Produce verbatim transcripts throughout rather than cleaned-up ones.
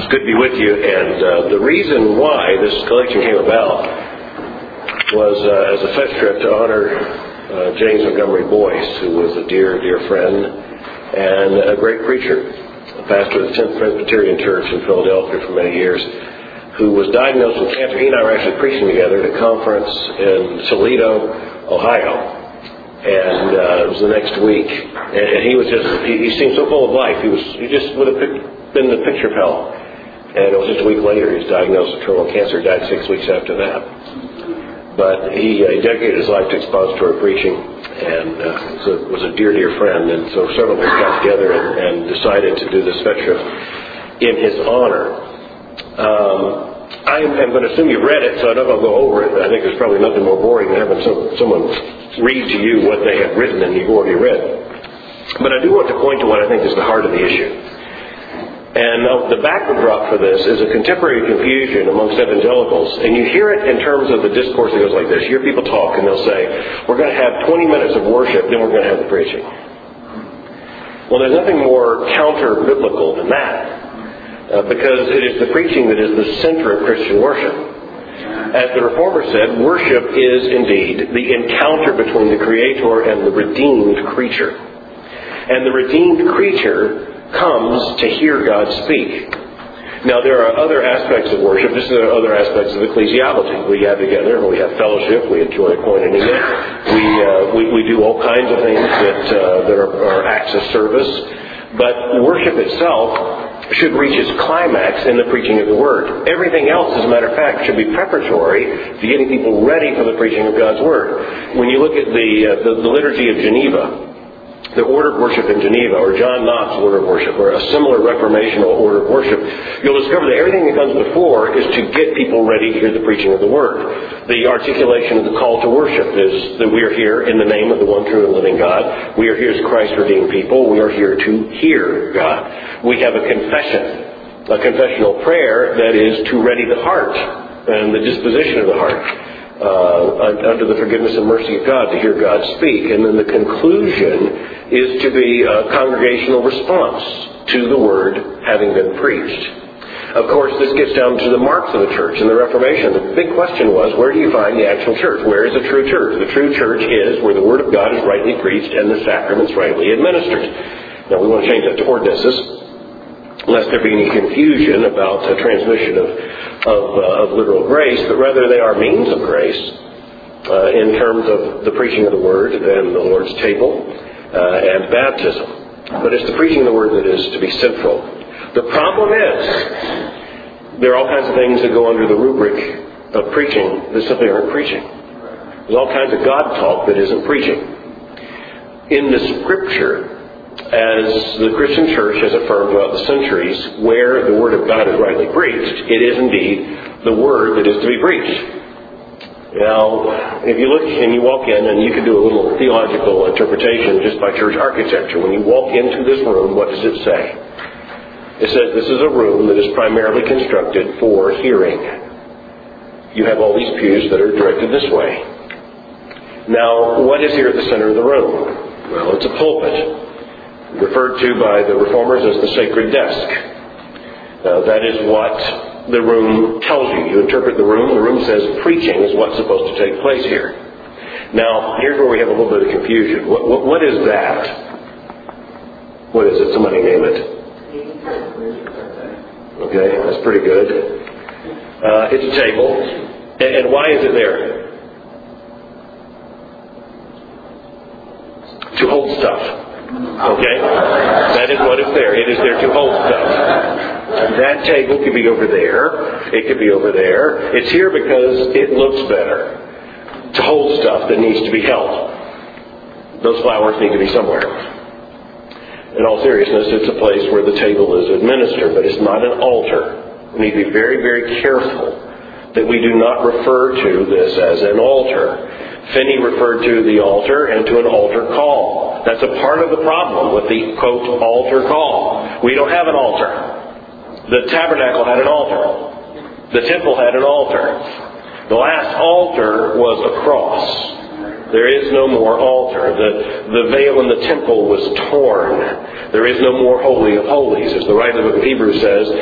It's good to be with you, and uh, the reason why this collection came about was uh, as a fetch trip to honor uh, James Montgomery Boyce, who was a dear, dear friend and a great preacher, a pastor of the tenth Presbyterian Church in Philadelphia for many years, who was diagnosed with cancer. He and I were actually preaching together at a conference in Toledo, Ohio. And uh, it was the next week, and he was just—he he seemed so full of life. He was—he just would have been the picture of health. And it was just a week later he was diagnosed with terminal cancer. Died six weeks after that. But he, uh, he dedicated his life to expository preaching, and uh, was, a, was a dear, dear friend. And so several of us got together and, and decided to do this fetch trip in his honor. Um, I am going to assume you've read it, so I don't know if I'll go over it. I think there's probably nothing more boring than having some, someone read to you what they have written and you've already read. But I do want to point to what I think is the heart of the issue. And uh, the backdrop for this is a contemporary confusion amongst evangelicals. And you hear it in terms of the discourse that goes like this. You hear people talk and they'll say, we're going to have twenty minutes of worship, then we're going to have the preaching. Well, there's nothing more counter-biblical than that. Uh, because it is the preaching that is the center of Christian worship. As the Reformer said, worship is indeed the encounter between the Creator and the redeemed creature. And the redeemed creature comes to hear God speak. Now, there are other aspects of worship. This is other aspects of ecclesiology. We gather together, we have fellowship, we enjoy koinonia, we, uh, we we do all kinds of things that uh, that are, are acts of service. But worship itself should reach its climax in the preaching of the Word. Everything else, as a matter of fact, should be preparatory to getting people ready for the preaching of God's Word. When you look at the, uh, the, the liturgy of Geneva, the order of worship in Geneva, or John Knox's order of worship, or a similar reformational order of worship, you'll discover that everything that comes before is to get people ready to hear the preaching of the Word. The articulation of the call to worship is that we are here in the name of the one true and living God. We are here as Christ's redeemed people. We are here to hear God. We have a confession, a confessional prayer that is to ready the heart and the disposition of the heart. Uh, under the forgiveness and mercy of God, to hear God speak. And then the conclusion is to be a congregational response to the Word having been preached. Of course, this gets down to the marks of the church. In the Reformation, the big question was, where do you find the actual church? Where is the true church? The true church is where the Word of God is rightly preached and the sacraments rightly administered. Now, we want to change that to ordinances, lest there be any confusion about the transmission of of, uh, of literal grace, but rather they are means of grace uh, in terms of the preaching of the Word and the Lord's table uh, and baptism. But it's the preaching of the Word that is to be central. The problem is there are all kinds of things that go under the rubric of preaching that simply aren't preaching. There's all kinds of God talk that isn't preaching. In the Scripture, as the Christian church has affirmed throughout the centuries, where the Word of God is rightly preached, it is indeed the Word that is to be preached. Now, if you look and you walk in, and you can do a little theological interpretation just by church architecture. When you walk into this room, what does it say? It says this is a room that is primarily constructed for hearing. You have all these pews that are directed this way. Now, what is here at the center of the room? Well, it's a pulpit, referred to by the Reformers as the sacred desk. Uh, that is what the room tells you. You interpret the room. The room says preaching is what's supposed to take place here. Now, here's where we have a little bit of confusion. What, what, what is that? What is it? Somebody name it. Okay, that's pretty good. Uh, it's a table. And, and why is it there? To hold stuff. Okay? That is what is there. It is there to hold stuff. That table could be over there. It could be over there. It's here because it looks better. To hold stuff that needs to be held. Those flowers need to be somewhere. In all seriousness, it's a place where the table is administered, but it's not an altar. We need to be very, very careful that we do not refer to this as an altar. Finney referred to the altar and to an altar call. That's a part of the problem with the, quote, altar call. We don't have an altar. The tabernacle had an altar. The temple had an altar. The last altar was a cross. There is no more altar. The, the veil in the temple was torn. There is no more Holy of Holies. As the writer of the book of Hebrews says,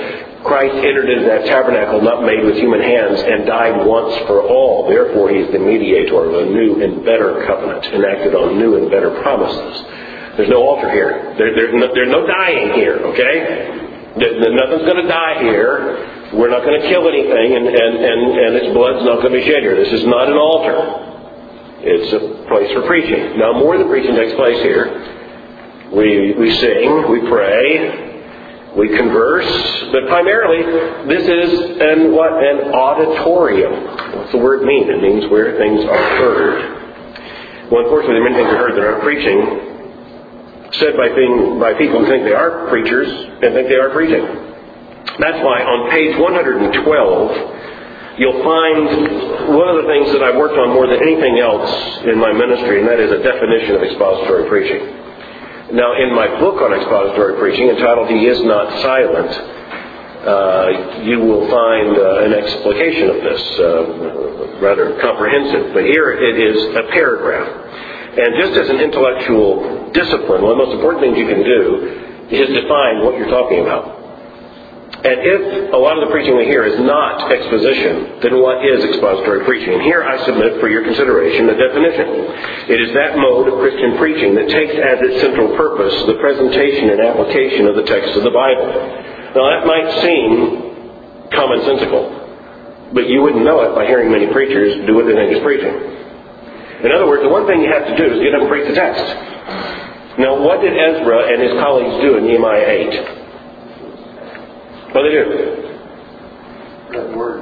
Christ entered into that tabernacle not made with human hands and died once for all. Therefore, He's the mediator of a new and better covenant, enacted on new and better promises. There's no altar here. There, there's, no, there's no dying here, okay? There, nothing's going to die here. We're not going to kill anything, and, and, and, and its blood's not going to be shed here. This is not an altar. It's a place for preaching. Now, more than preaching takes place here. We, we sing, we pray, we converse, but primarily this is an what? An auditorium. What's the word mean? It means where things are heard. Well, unfortunately, there are many things are heard that aren't preaching, said by, being, by people who think they are preachers and think they are preaching. That's why on page one hundred twelve, you'll find one of the things that I've worked on more than anything else in my ministry, and that is a definition of expository preaching. Now, in my book on expository preaching, entitled He Is Not Silent, uh, you will find uh, an explication of this, uh, rather comprehensive. But here it is a paragraph. And just as an intellectual discipline, one of the most important things you can do is define what you're talking about. And if a lot of the preaching we hear is not exposition, then what is expository preaching? And here I submit for your consideration a definition. It is that mode of Christian preaching that takes as its central purpose the presentation and application of the text of the Bible. Now that might seem commonsensical, but you wouldn't know it by hearing many preachers do what they think is preaching. In other words, the one thing you have to do is get up and preach the text. Now, what did Ezra and his colleagues do in Nehemiah eight? What did they do? Read word.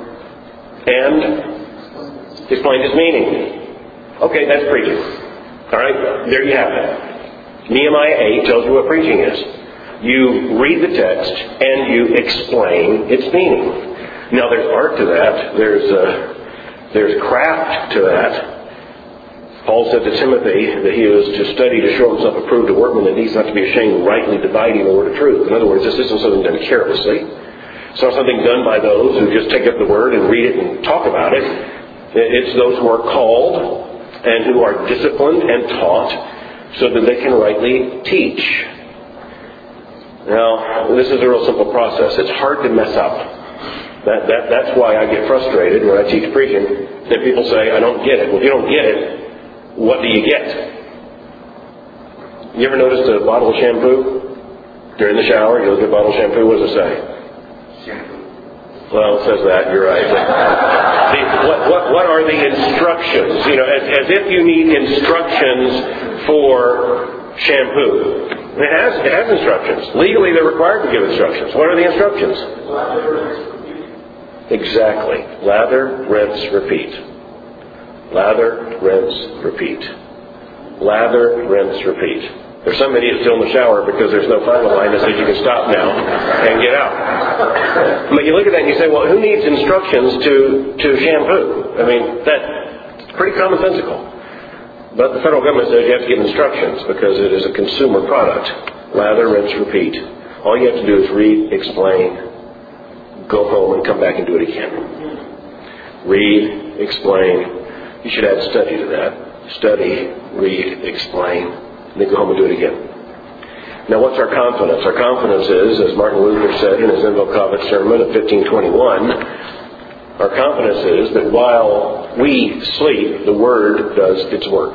And explained its meaning. Okay, that's preaching. All right, there you have it. Nehemiah eight tells you what preaching is. You read the text and you explain its meaning. Now, there's art to that. There's uh, there's craft to that. Paul said to Timothy that he was to study to show himself approved, a workman that needs not to be ashamed, rightly dividing the word of truth. In other words, this isn't something done carelessly. It's not something done by those who just take up the word and read it and talk about it. It's those who are called and who are disciplined and taught so that they can rightly teach. Now, this is a real simple process. It's hard to mess up. That, that, that's why I get frustrated when I teach preaching. And people say, I don't get it. Well, if you don't get it, what do you get? You ever noticed a bottle of shampoo? During the shower, you look at a bottle of shampoo, what does it say? Shampoo. Well, it says that, you're right. See, what, what, what are the instructions? You know, as, as if you need instructions for shampoo. It has, it has instructions. Legally, they're required to give instructions. What are the instructions? Lather, rinse, repeat. Exactly. Lather, rinse, repeat. Lather, rinse, repeat. Lather, rinse, repeat. There's some idiot still in the shower because there's no final line that says you can stop now and get out. But you look at that and you say, well, who needs instructions to, to shampoo? I mean, that's pretty commonsensical. But the federal government says you have to give instructions because it is a consumer product. Lather, rinse, repeat. All you have to do is read, explain, go home and come back and do it again. Read, explain. You should add study to that. Study, read, explain, and then go home and do it again. Now, what's our confidence? Our confidence is, as Martin Luther said in his Invocavet sermon of fifteen twenty-one, our confidence is that while we sleep, the Word does its work.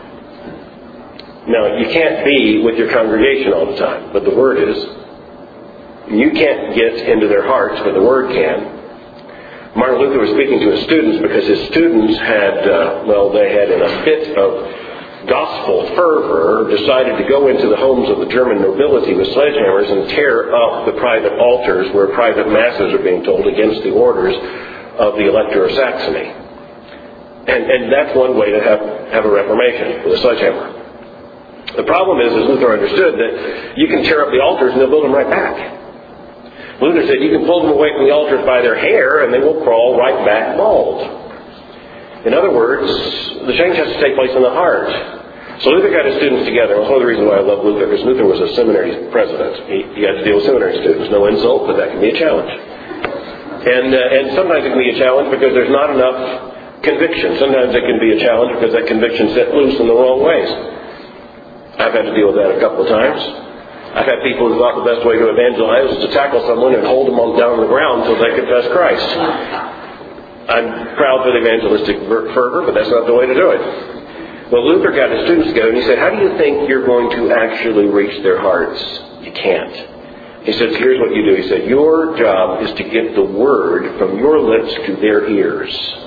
Now, you can't be with your congregation all the time, but the Word is. You can't get into their hearts, but the Word can. Martin Luther was speaking to his students because his students had, uh, well, they had in a fit of gospel fervor decided to go into the homes of the German nobility with sledgehammers and tear up the private altars where private masses are being told against the orders of the Elector of Saxony. And, and that's one way to have, have a reformation, with a sledgehammer. The problem is, as Luther understood, that you can tear up the altars and they'll build them right back. Luther said you can pull them away from the altars by their hair and they will crawl right back bald. In other words, the change has to take place in the heart. So Luther got his students together. That's one of the reasons why I love Luther, because Luther was a seminary president. He, he had to deal with seminary students. No insult, but that can be a challenge. And, uh, and sometimes it can be a challenge because there's not enough conviction. Sometimes it can be a challenge because that conviction's set loose in the wrong ways. I've had to deal with that a couple of times. I've had people who thought the best way to evangelize was to tackle someone and hold them on down on the ground until they confess Christ. I'm proud of evangelistic fervor, but that's not the way to do it. Well, Luther got his students together and he said, how do you think you're going to actually reach their hearts? You can't. He says, here's what you do. He said, your job is to get the word from your lips to their ears.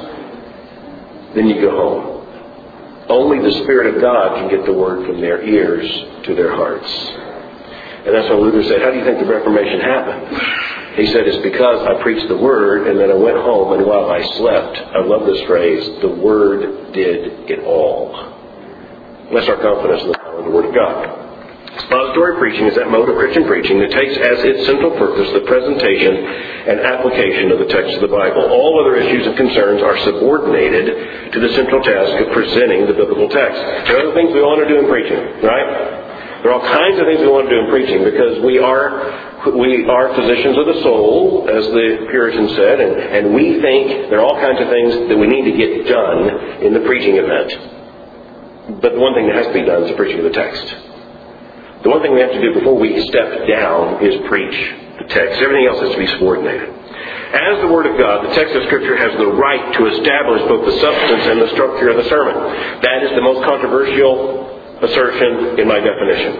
Then you go home. Only the Spirit of God can get the word from their ears to their hearts. And that's when Luther said, how do you think the Reformation happened? He said, it's because I preached the Word and then I went home and while I slept, I love this phrase, the Word did it all. That's our confidence in the power of the Word of God. Expository preaching is that mode of Christian preaching that takes as its central purpose the presentation and application of the text of the Bible. All other issues and concerns are subordinated to the central task of presenting the biblical text. There are other things we want to do in preaching, right? There are all kinds of things we want to do in preaching because we are we are physicians of the soul, as the Puritans said, and, and we think there are all kinds of things that we need to get done in the preaching event. But the one thing that has to be done is the preaching of the text. The one thing we have to do before we step down is preach the text. Everything else has to be subordinated. As the Word of God, the text of Scripture has the right to establish both the substance and the structure of the sermon. That is the most controversial assertion in my definition.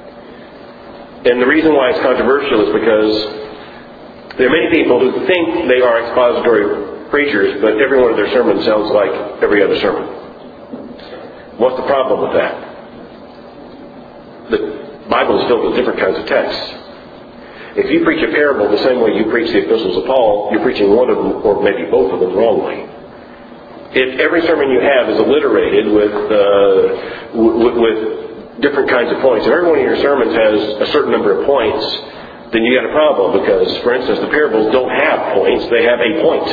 And the reason why it's controversial is because there are many people who think they are expository preachers, but every one of their sermons sounds like every other sermon. What's the problem with that? The Bible is filled with different kinds of texts. If you preach a parable the same way you preach the epistles of Paul, you're preaching one of them, or maybe both of them, wrongly. If every sermon you have is alliterated with, uh, with with different kinds of points, if every one of your sermons has a certain number of points, then you got a problem because, for instance, the parables don't have points; they have a point.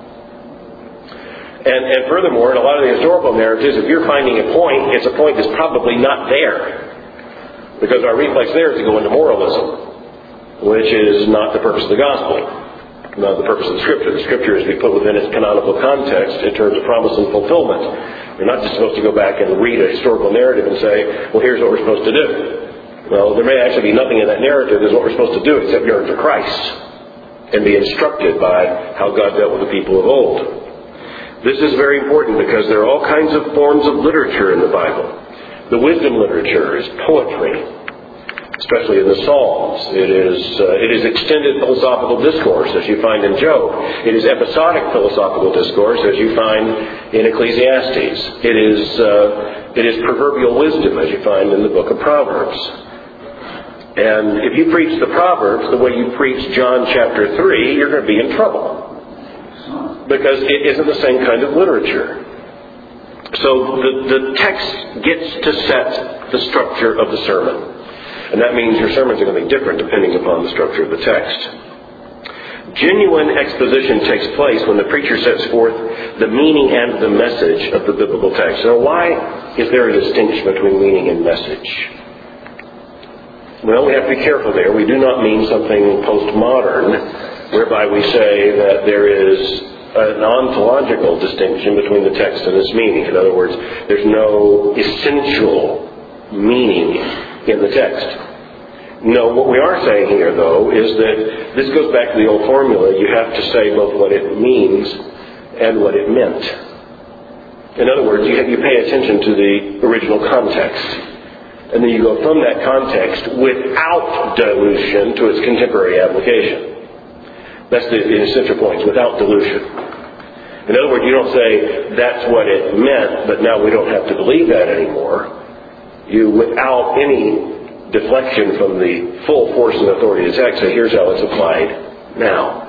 And, and furthermore, in a lot of the historical narratives, if you're finding a point, it's a point that's probably not there, because our reflex there is to go into moralism, which is not the purpose of the gospel. Not the purpose of the Scripture. The Scripture is to be put within its canonical context in terms of promise and fulfillment. You're not just supposed to go back and read a historical narrative and say, well, here's what we're supposed to do. Well, there may actually be nothing in that narrative as what we're supposed to do except yearn for Christ and be instructed by how God dealt with the people of old. This is very important because there are all kinds of forms of literature in the Bible. The wisdom literature is poetry, especially in the Psalms. It is uh, it is extended philosophical discourse, as you find in Job. It is episodic philosophical discourse, as you find in Ecclesiastes. It is uh, it is proverbial wisdom, as you find in the book of Proverbs. And if you preach the Proverbs the way you preach John chapter three, you're going to be in trouble, because it isn't the same kind of literature. So the, the text gets to set the structure of the sermon. And that means your sermons are going to be different depending upon the structure of the text. Genuine exposition takes place when the preacher sets forth the meaning and the message of the biblical text. Now, why is there a distinction between meaning and message? Well, we have to be careful there. We do not mean something postmodern, whereby we say that there is an ontological distinction between the text and its meaning. In other words, there's no essential meaning in the text. No, what we are saying here, though, is that this goes back to the old formula. You have to say both what it means and what it meant. In other words, you, have, you pay attention to the original context. And then you go from that context without dilution to its contemporary application. That's the, the essential points, without dilution. In other words, you don't say, that's what it meant, but now we don't have to believe that anymore. You, without any deflection from the full force and authority of the text, say, here's how it's applied now.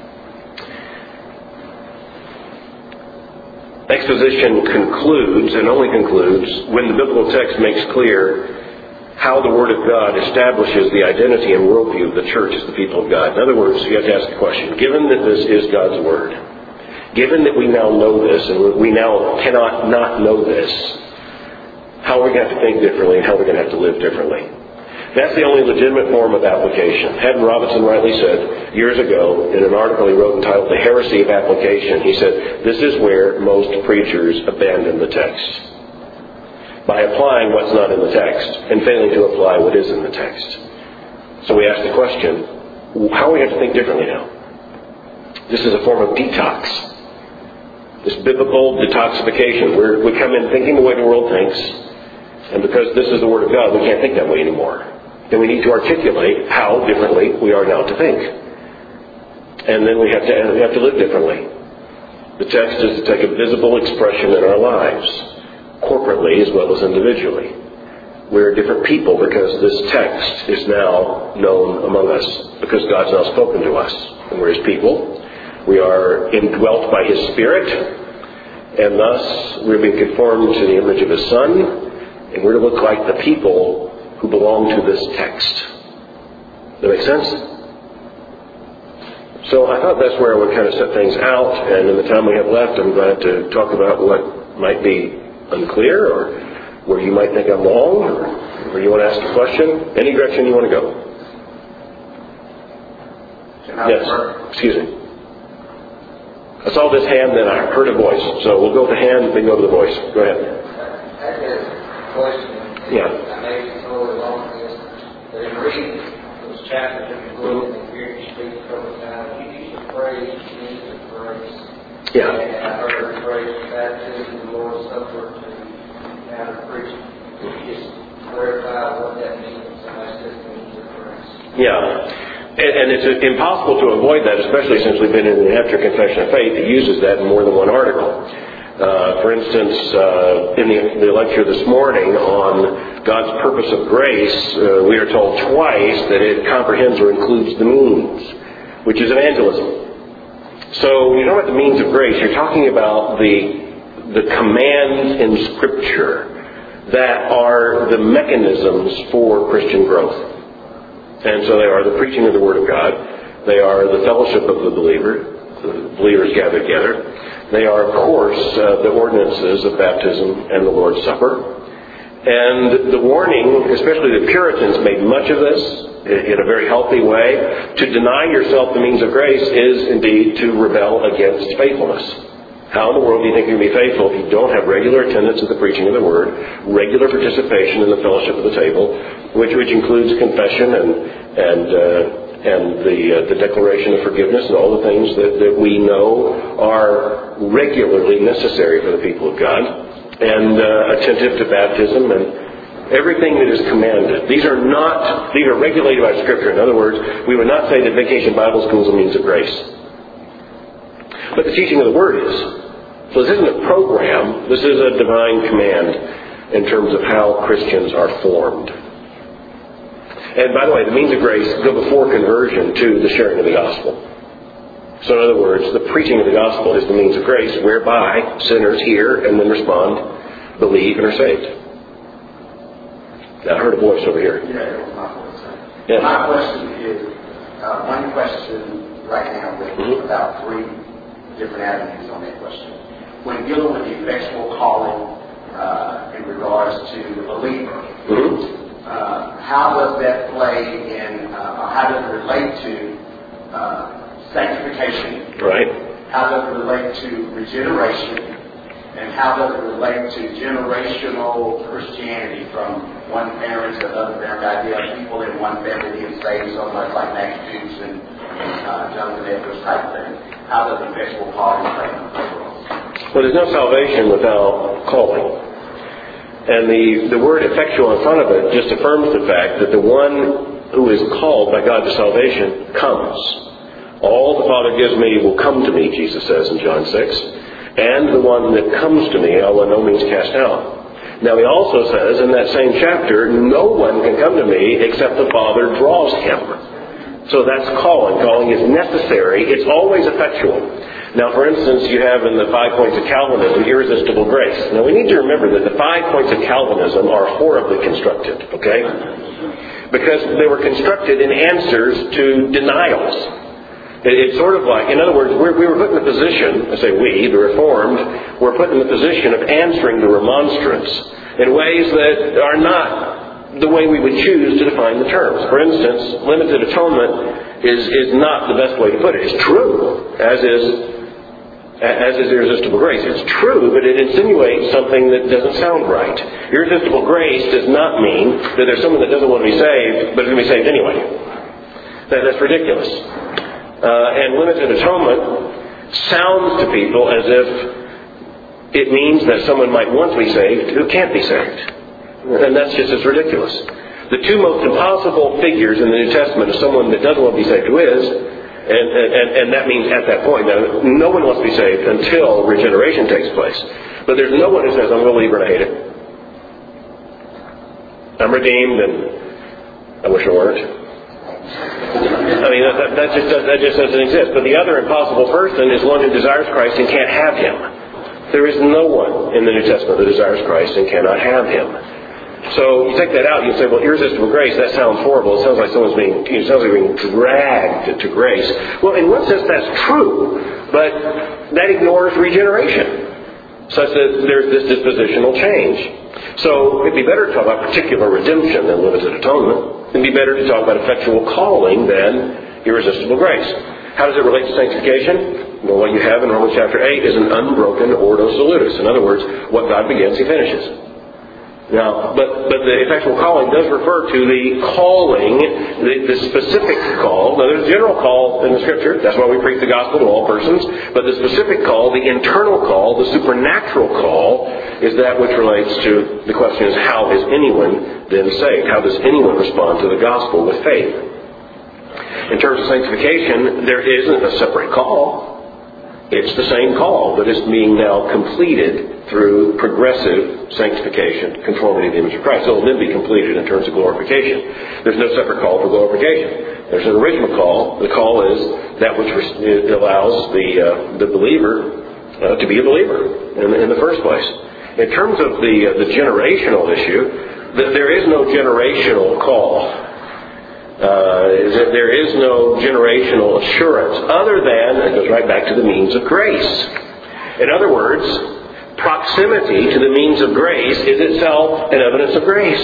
Exposition concludes, and only concludes, when the biblical text makes clear how the Word of God establishes the identity and worldview of the church as the people of God. In other words, you have to ask the question, given that this is God's Word, given that we now know this, and we now cannot not know this, how are we going to have to think differently and how are we going to have to live differently? That's the only legitimate form of application. Haddon Robinson rightly said years ago in an article he wrote entitled The Heresy of Application, he said, this is where most preachers abandon the text, by applying what's not in the text and failing to apply what is in the text. So we ask the question, how are we going to think differently now? This is a form of detox. This biblical detoxification. We're, we come in thinking the way the world thinks, and because this is the Word of God, we can't think that way anymore. Then we need to articulate how differently we are now to think. And then we have to, we have to live differently. The text is to take a visible expression in our lives, corporately as well as individually. We're different people because this text is now known among us, because God's now spoken to us, and we're His people. We are indwelt by His Spirit, and thus we're being conformed to the image of His Son, and we're to look like the people who belong to this text. Does that make sense? So I thought that's where I would kind of set things out, and in the time we have left, I'm glad to talk about what might be unclear, or where you might think I'm wrong, or where you want to ask a question. Any direction you want to go. Yes, excuse me. I saw this hand, then I heard a voice. So we'll go with the hand, then go to the voice. Go ahead. I had a question. Yeah. I may be totally wrong with this, but in reading those chapters in the book, and here you speak a couple of times, you use the phrase, means of grace. Yeah. And I heard the phrase, baptism, the Lord's Supper, to now to preach. Could you just clarify what that means? Somebody says means of grace. Yeah. And it's impossible to avoid that, especially since we've been in the New Hampshire Confession of Faith that uses that in more than one article. Uh, for instance, uh, in the, the lecture this morning on God's purpose of grace, uh, we are told twice that it comprehends or includes the means, which is evangelism. So when you talk about the means of grace, you're talking about the, the commands in Scripture that are the mechanisms for Christian growth. And so they are the preaching of the Word of God. They are the fellowship of the believer, the believers gathered together. They are, of course, uh, the ordinances of baptism and the Lord's Supper. And the warning, especially the Puritans made much of this in a very healthy way. To deny yourself the means of grace is indeed to rebel against faithfulness. How in the world do you think you can be faithful if you don't have regular attendance at the preaching of the Word, regular participation in the fellowship of the table, which which includes confession and and uh, and the uh, the declaration of forgiveness and all the things that, that we know are regularly necessary for the people of God, and uh, attentive to baptism and everything that is commanded. These are not these are regulated by Scripture. In other words, we would not say that Vacation Bible School is a means of grace. But the teaching of the Word is. So this isn't a program. This is a divine command in terms of how Christians are formed. And by the way, the means of grace go before conversion to the sharing of the gospel. So in other words, the preaching of the gospel is the means of grace whereby sinners hear and then respond, believe, and are saved. Now, I heard a voice over here. Yeah, it was my question. Yes. My question is, uh, one question right now with Mm-hmm. about three different avenues on that question. When dealing with the effectual calling uh, in regards to the believer, Mm-hmm. uh, how does that play in, uh, or how does it relate to uh, sanctification? Right. How does it relate to regeneration? And how does it relate to generational Christianity from one parent to another parent? The idea of people in one family being saved, so much like Max Jukes and, and uh, Jonathan Edwards type thing. How does effectual calling play in the world? Well, there's no salvation without calling. And the, the word effectual in front of it just affirms the fact that the one who is called by God to salvation comes. All the Father gives me will come to me, Jesus says in John six. And the one that comes to me, I will by no means cast out. Now he also says in that same chapter, no one can come to me except the Father draws him. So that's calling. Calling is necessary. It's always effectual. Now, for instance, you have in the five points of Calvinism, irresistible grace. Now, we need to remember that the five points of Calvinism are horribly constructed, okay? Because they were constructed in answers to denials. It's sort of like, in other words, we're, we were put in the position, I say we, the Reformed, were put in the position of answering the remonstrance in ways that are not the way we would choose to define the terms. For instance, limited atonement is, is not the best way to put it. It's true, as is as is irresistible grace. It's true, but it insinuates something that doesn't sound right. Irresistible grace does not mean that there's someone that doesn't want to be saved, but is going to be saved anyway. That, that's ridiculous. Uh, and limited atonement sounds to people as if it means that someone might want to be saved who can't be saved. And that's just as ridiculous. The two most impossible figures in the New Testament are someone that doesn't want to be saved who is, and, and, and that means at that point, now, no one wants to be saved until regeneration takes place. But there's no one who says, I'm a believer and I hate it. I'm redeemed and I wish I weren't. I mean, that, that, just, that just doesn't exist. But the other impossible person is one who desires Christ and can't have Him. There is no one in the New Testament that desires Christ and cannot have Him. So you take that out, you say, well, irresistible grace, that sounds horrible. It sounds like someone's being, it sounds like being dragged to grace. Well, in one sense, that's true, but that ignores regeneration, such that there's this dispositional change. So it'd be better to talk about particular redemption than limited atonement. It'd be better to talk about effectual calling than irresistible grace. How does it relate to sanctification? Well, what you have in Romans chapter eight is an unbroken ordo salutis. In other words, what God begins, He finishes. Now, but, but the effectual calling does refer to the calling, the, the specific call. Now, there's a general call in the Scripture. That's why we preach the gospel to all persons. But the specific call, the internal call, the supernatural call, is that which relates to the question is, how is anyone then saved? How does anyone respond to the gospel with faith? In terms of sanctification, there isn't a separate call. It's the same call, but it's being now completed through progressive sanctification, conformity to the image of Christ. It will then be completed in terms of glorification. There's no separate call for glorification. There's an original call. The call is that which allows the uh, the believer uh, to be a believer in, in the first place. In terms of the uh, the generational issue, th- there is no generational call. Uh, there is no generational assurance other than, it goes right back to the means of grace. In other words, proximity to the means of grace is itself an evidence of grace.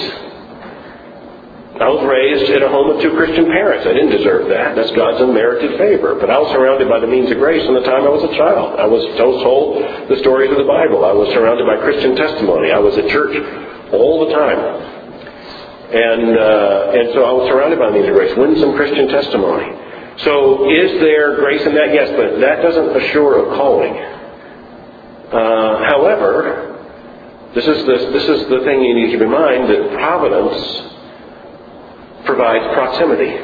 I was raised in a home of two Christian parents. I didn't deserve that. That's God's unmerited favor. But I was surrounded by the means of grace from the time I was a child. I was told the stories of the Bible. I was surrounded by Christian testimony. I was at church all the time. And uh, and so I was surrounded by the means of grace. Winsome Christian testimony. So is there grace in that? Yes, but that doesn't assure a calling. Uh, however, this is the, this is the thing you need to keep in mind, that providence provides proximity.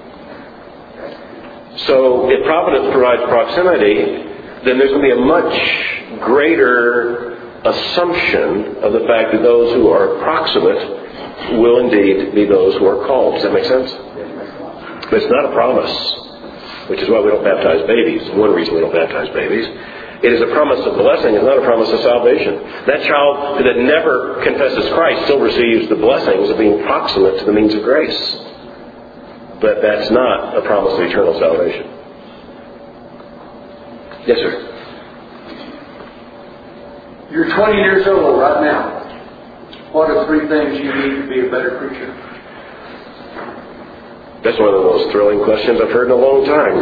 So if providence provides proximity, then there's going to be a much greater assumption of the fact that those who are proximate will indeed be those who are called. Does that make sense? But it's not a promise, which is why we don't baptize babies. One reason we don't baptize babies. It is a promise of blessing. It's not a promise of salvation. That child that never confesses Christ still receives the blessings of being proximate to the means of grace. But that's not a promise of eternal salvation. Yes, sir. You're twenty years old right now. What are three things you need to be a better preacher? That's one of the most thrilling questions I've heard in a long time.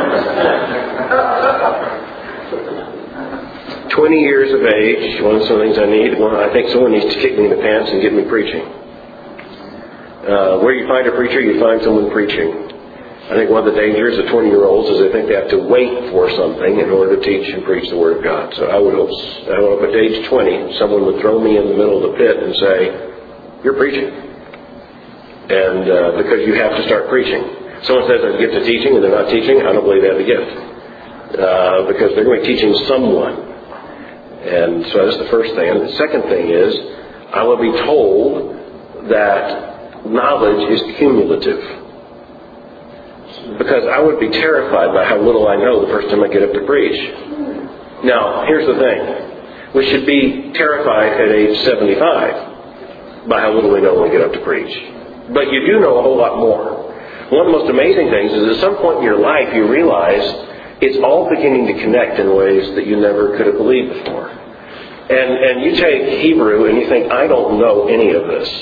Twenty years of age, one of the things I need, well, I think someone needs to kick me in the pants and get me preaching. Uh, where you find a preacher, you find someone preaching. I think one of the dangers of twenty-year-olds is they think they have to wait for something in order to teach and preach the Word of God. So I would hope, I would hope at age twenty, someone would throw me in the middle of the pit and say, "You're preaching." And uh, because you have to start preaching. Someone says there's a gift of teaching and they're not teaching, I don't believe they have a gift. Uh, because they're going to be teaching someone. And so that's the first thing. And the second thing is, I will be told that knowledge is cumulative. Because I would be terrified by how little I know the first time I get up to preach. Now, here's the thing. We should be terrified at age seventy-five by how little we know when we get up to preach. But you do know a whole lot more. One of the most amazing things is at some point in your life you realize it's all beginning to connect in ways that you never could have believed before. And, and you take Hebrew and you think, I don't know any of this.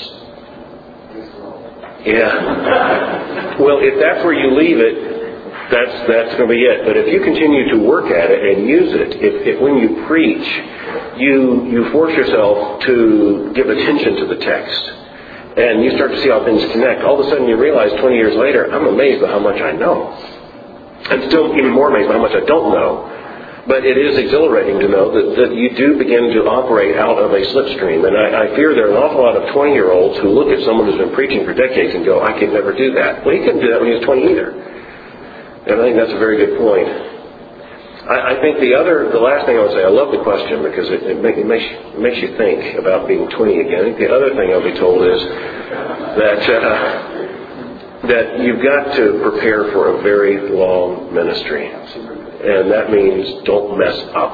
Yeah. Well, if that's where you leave it, that's that's going to be it. But if you continue to work at it and use it, if, if when you preach, you you force yourself to give attention to the text, and you start to see how things connect, all of a sudden you realize twenty years later, I'm amazed by how much I know. I'm still even more amazed by how much I don't know. But it is exhilarating to know that, that you do begin to operate out of a slipstream. And I, I fear there are an awful lot of twenty-year-olds who look at someone who's been preaching for decades and go, I could never do that. Well, he couldn't do that when he was twenty either. And I think that's a very good point. I, I think the other, the last thing I would say, I love the question because it, it, make, it, makes, it makes you think about being twenty again. I think the other thing I'll be told is that... Uh, that you've got to prepare for a very long ministry. And that means don't mess up.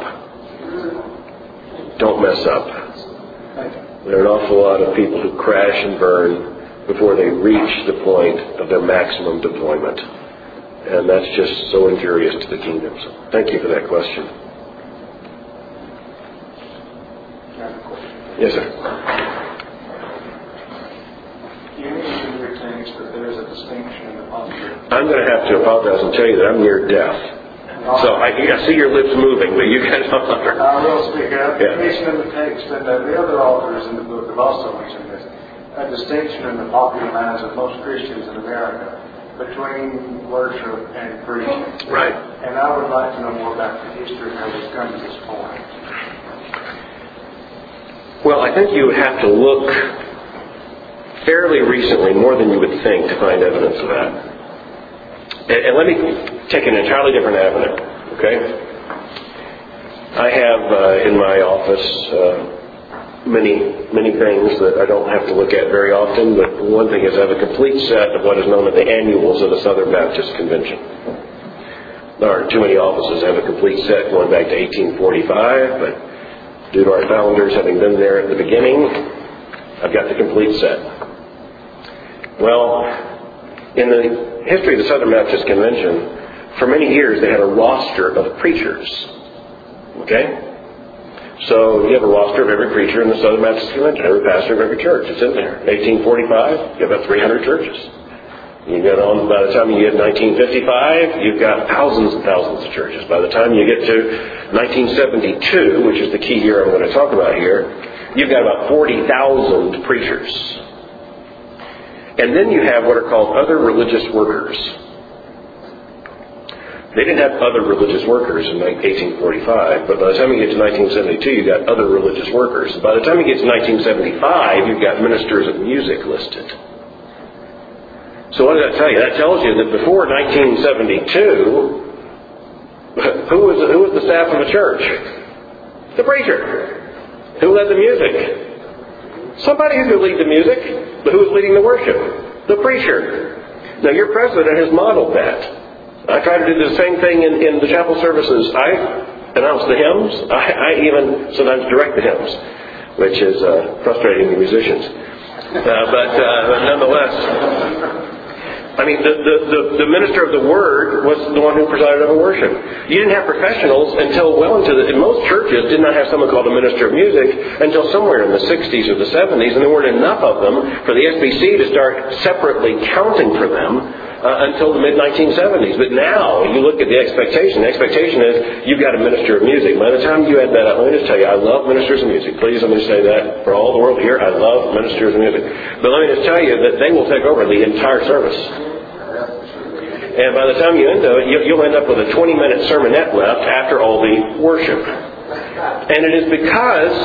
Don't mess up. There are an awful lot of people who crash and burn before they reach the point of their maximum deployment. And that's just so injurious to the kingdom. So thank you for that question. Yes, sir. That there's a distinction in the posture. I'm going to have to apologize and tell you that I'm near death. So I, I see your lips moving, but you guys don't. I will speak up. Yeah. Mention in the text, and uh, the other authors in the book have also mentioned this, a distinction in the popular minds of most Christians in America between worship and preaching. Right. And I would like to know more about the history of how we've come to this point. Well, I think you would have to look fairly recently, more than you would think, to find evidence of that. And, and let me take an entirely different avenue, okay? I have uh, in my office uh, many, many things that I don't have to look at very often, but one thing is I have a complete set of what is known as the annuals of the Southern Baptist Convention. There aren't too many offices that have a complete set going back to eighteen forty-five, but due to our founders having been there at the beginning, I've got the complete set. Well, in the history of the Southern Baptist Convention, for many years they had a roster of preachers. Okay? So you have a roster of every preacher in the Southern Baptist Convention, every pastor of every church. It's in there. eighteen forty-five, you have about three hundred churches. You get on, by the time you get nineteen fifty-five, you've got thousands and thousands of churches. By the time you get to nineteen seventy-two, which is the key year I'm going to talk about here, you've got about forty thousand preachers. And then you have what are called other religious workers. They didn't have other religious workers in eighteen forty-five, but by the time you get to nineteen seventy-two, you've got other religious workers. By the time you get to nineteen seventy-five, you've got ministers of music listed. So what does that tell you? That tells you that before nineteen seventy-two, who was, who was the staff of a church? The preacher. Who led the music? Somebody who could lead the music, but who was leading the worship? The preacher. Now your president has modeled that. I try to do the same thing in, in the chapel services. I announce the hymns. I, I even sometimes direct the hymns, which is uh, frustrating to musicians. Uh, but, uh, but nonetheless... I mean, the, the, the, the minister of the Word was the one who presided over worship. You didn't have professionals until well into the... In most churches did not have someone called a minister of music until somewhere in the sixties or the seventies, and there weren't enough of them for the S B C to start separately counting for them uh, until the mid nineteen seventies. But now, you look at the expectation. The expectation is you've got a minister of music. By the time you add that up, let me just tell you, I love ministers of music. Please let me say that for all the world here. I love ministers of music. But let me just tell you that they will take over the entire service. And by the time you end up, you'll end up with a twenty-minute sermonette left after all the worship. And it is because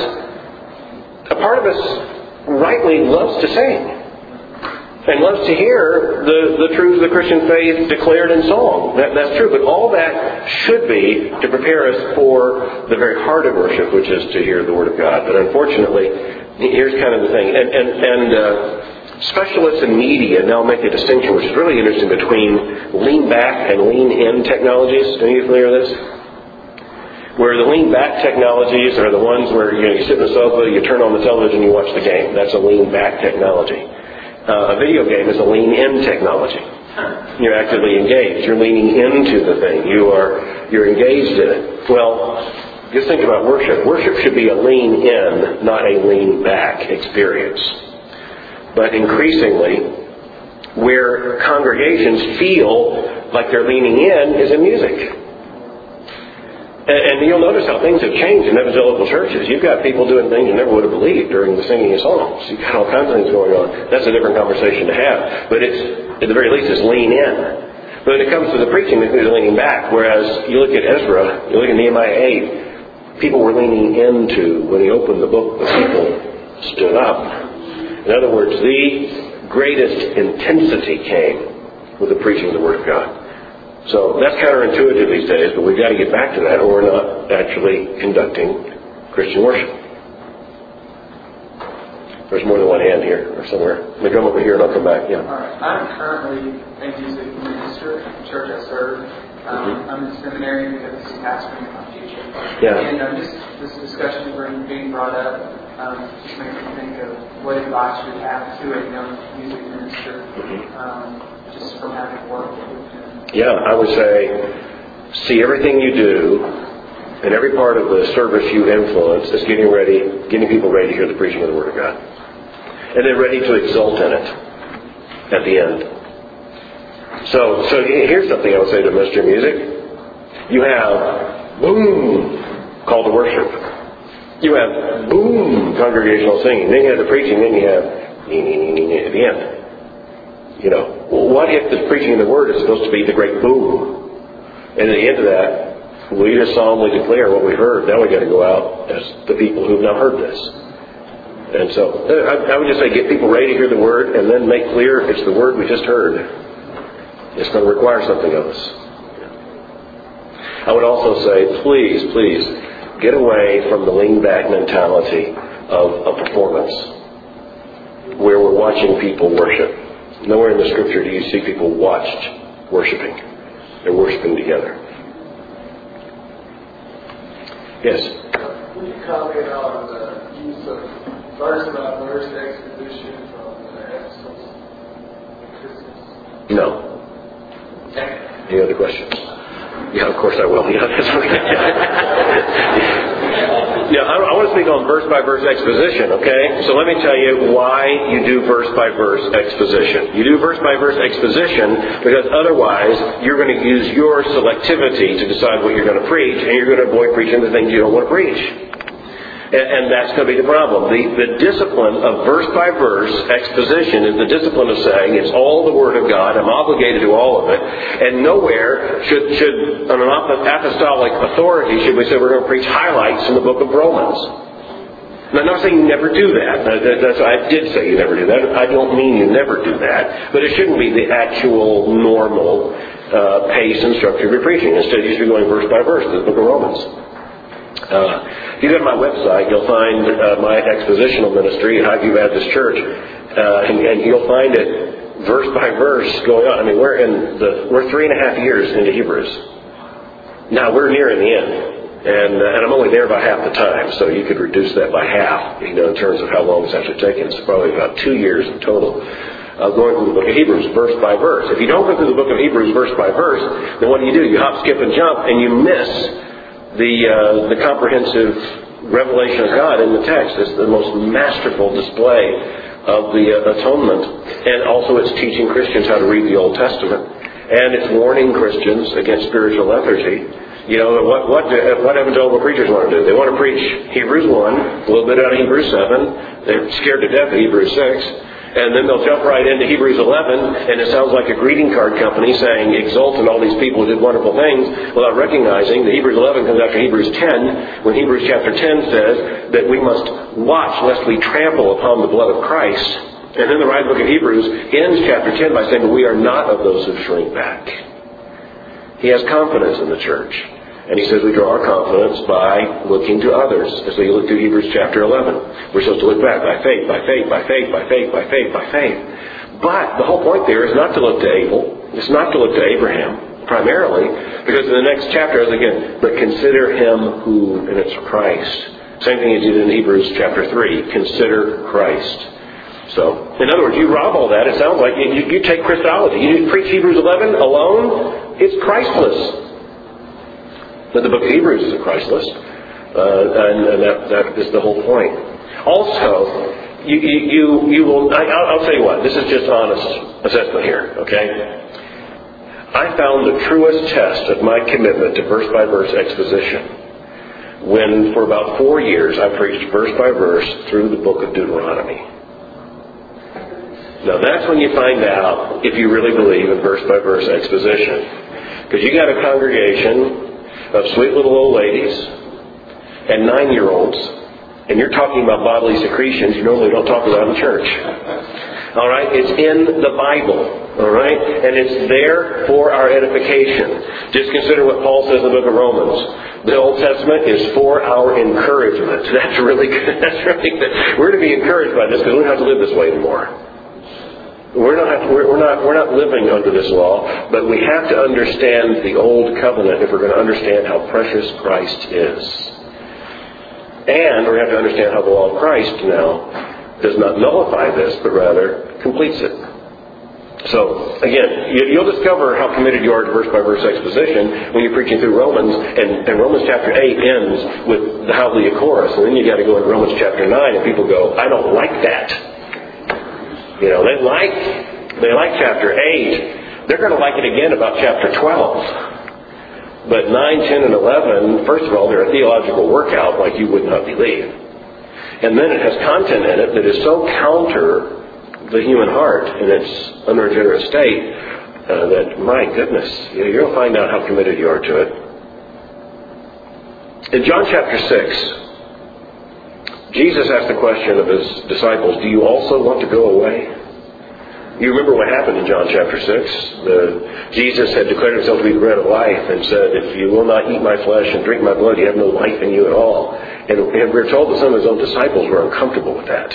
a part of us rightly loves to sing and loves to hear the, the truths of the Christian faith declared in song. That, that's true. But all that should be to prepare us for the very heart of worship, which is to hear the Word of God. But unfortunately, here's kind of the thing. And... and, and uh, Specialists in media now make a distinction, which is really interesting, between lean back and lean in technologies. Are you familiar with this? Where the lean back technologies are the ones where you know you sit in the sofa, you turn on the television, you watch the game. That's a lean back technology. Uh, a video game is a lean in technology. You're actively engaged. You're leaning into the thing. You are you're engaged in it. Well, just think about worship. Worship should be a lean in, not a lean back experience. But increasingly, where congregations feel like they're leaning in is in music. And, and you'll notice how things have changed in evangelical churches. You've got people doing things you never would have believed during the singing of songs. You've got all kinds of things going on. That's a different conversation to have. But it's, at the very least, it's lean in. But when it comes to the preaching, it's leaning back. Whereas you look at Ezra, you look at Nehemiah eight, people were leaning into, when he opened the book, the people stood up. In other words, the greatest intensity came with the preaching of the Word of God. So that's counterintuitive these days, but we've got to get back to that, or we're not actually conducting Christian worship. There's more than one hand here, or somewhere. Let me come over here and I'll come back. Yeah. All right. I'm currently a music minister at the church I serve. Um, mm-hmm. I'm in seminary because this is pastoring in my future. Yeah. And um, just this discussion being brought up um, just makes me think of what advice you would have to a young music minister, mm-hmm. um, just from having worked with him. Yeah, I would say, see everything you do and every part of the service you influence is getting ready, getting people ready to hear the preaching of the Word of God. And then ready to exult in it at the end. So, so here's something I would say to Mister Music. You have, boom, call to worship. You have, boom, congregational singing. Then you have the preaching, then you have, at the end. You know, what if the preaching of the Word is supposed to be the great boom? And at the end of that, we just solemnly declare what we heard. Now we've got to go out as the people who've not heard this. And so I, I would just say get people ready to hear the Word and then make clear it's the Word we just heard. It's going to require something of us. I would also say, please, please, get away from the lean-back mentality of a performance where we're watching people worship. Nowhere in the Scripture do you see people watched worshiping. They're worshiping together. Yes? Would you comment on the use of verse-by-verse exposition from the Ephesus Christmas? No. Any other questions? Yeah, of course I will. Yeah, that's right. Yeah, I, I want to speak on verse-by-verse exposition, okay? So let me tell you why you do verse-by-verse exposition. You do verse-by-verse exposition because otherwise you're going to use your selectivity to decide what you're going to preach, and you're going to avoid preaching the things you don't want to preach. And, and that's going to be the problem. The, the discipline of verse-by-verse exposition is the discipline of saying it's all the Word of God, I'm obligated to all of it, and nowhere should, should on an apostolic authority should we say we're going to preach highlights in the book of Romans. Now, I'm not saying you never do that. That's, I did say you never do that. I don't mean you never do that, but it shouldn't be the actual normal uh, pace and structure of your preaching. Instead, you should be going verse by verse to the book of Romans. Uh, if you go to my website, you'll find uh, my expositional ministry at Highview Baptist Church, uh, and, and you'll find it verse by verse going on. I mean, we're in the we're three and a half years into Hebrews. Now we're nearing the end, and uh, and I'm only there about half the time, so you could reduce that by half, you know, in terms of how long it's actually taken. It's probably about two years in total. Uh, going through the book of Hebrews verse by verse. If you don't go through the book of Hebrews verse by verse, then what do you do? You hop, skip, and jump, and you miss the uh, the comprehensive revelation of God in the text. It's the most masterful display of the uh, atonement, and also it's teaching Christians how to read the Old Testament, and it's warning Christians against spiritual lethargy. You know, what what what evangelical preachers want to do? They want to preach Hebrews one, a little bit out of Hebrews seven. They're scared to death of Hebrews six. And then they'll jump right into Hebrews eleven, and it sounds like a greeting card company saying, exult in all these people who did wonderful things, without recognizing that Hebrews eleven comes after Hebrews ten, when Hebrews chapter ten says that we must watch lest we trample upon the blood of Christ. And then the right book of Hebrews ends chapter ten by saying, we are not of those who shrink back. He has confidence in the church. And he says we draw our confidence by looking to others. As we look through Hebrews chapter eleven. We're supposed to look back by faith, by faith, by faith, by faith, by faith, by faith. But the whole point there is not to look to Abel. It's not to look to Abraham, primarily. Because in the next chapter, again, but consider him who, and it's Christ. Same thing he did in Hebrews chapter three. Consider Christ. So, in other words, you rob all that. It sounds like you, you, you take Christology. You preach Hebrews eleven alone. It's Christless. But the book of Hebrews is Christless, uh, and, and that, that is the whole point. Also, you you you, you will. I, I'll, I'll tell you what. This is just honest assessment here. Okay. I found the truest test of my commitment to verse-by-verse exposition when, for about four years, I preached verse-by-verse through the book of Deuteronomy. Now, that's when you find out if you really believe in verse-by-verse exposition. Because you got a congregation of sweet little old ladies and nine-year-olds, and you're talking about bodily secretions you normally don't talk about in church. All right? It's in the Bible. All right? And it's there for our edification. Just consider what Paul says in the book of Romans. The Old Testament is for our encouragement. That's really good. That's really good. We're to be encouraged by this because we don't have to live this way anymore. We're not, we're not, we're not living under this law, but we have to understand the old covenant if we're going to understand how precious Christ is. And we have to understand how the law of Christ now does not nullify this, but rather completes it. So, again, you'll discover how committed you are to verse-by-verse exposition when you're preaching through Romans, and, and Romans chapter eight ends with the Hallelujah chorus, and then you got to go into Romans chapter nine, and people go, I don't like that. You know, they like, they like chapter eight. They're going to like it again about chapter twelve. But nine, ten, and eleven, first of all, they're a theological workout like you would not believe. And then it has content in it that is so counter the human heart in its unregenerate state uh, that, my goodness, you know, you're going to find out how committed you are to it. In John chapter six, Jesus asked the question of his disciples, do you also want to go away? You remember what happened in John chapter six. The, Jesus had declared himself to be the bread of life and said, if you will not eat my flesh and drink my blood, you have no life in you at all. And, and we're told that some of his own disciples were uncomfortable with that.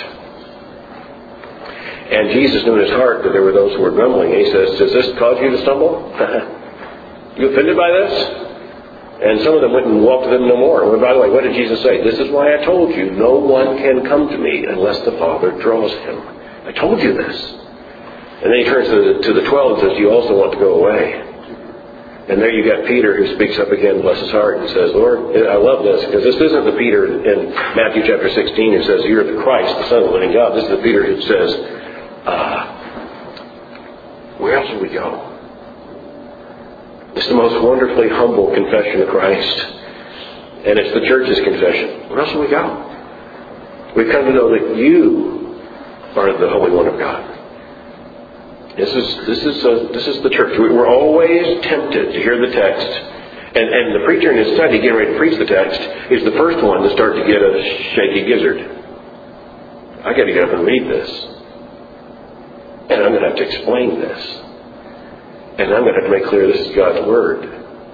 And Jesus knew in his heart that there were those who were grumbling. He says, does this cause you to stumble? You offended by this? And some of them went and walked to them no more. Well, by the way, what did Jesus say? This is why I told you, no one can come to me unless the Father draws him. I told you this. And then he turns to the, to the twelve and says, you also want to go away. And there you got Peter who speaks up again, bless his heart, and says, Lord, I love this, because this isn't the Peter in Matthew chapter sixteen who says, you're the Christ, the Son of the living God. This is the Peter who says, uh, where else would we go? It's the most wonderfully humble confession of Christ. And it's the church's confession. Where else will we go? We've come to know that you are the Holy One of God. This is this is uh, this is the church. We're always tempted to hear the text. And, and the preacher in his study, getting ready to preach the text, is the first one to start to get a shaky gizzard. I got to get up and read this. And I'm going to have to explain this. And I'm going to have to make clear this is God's Word.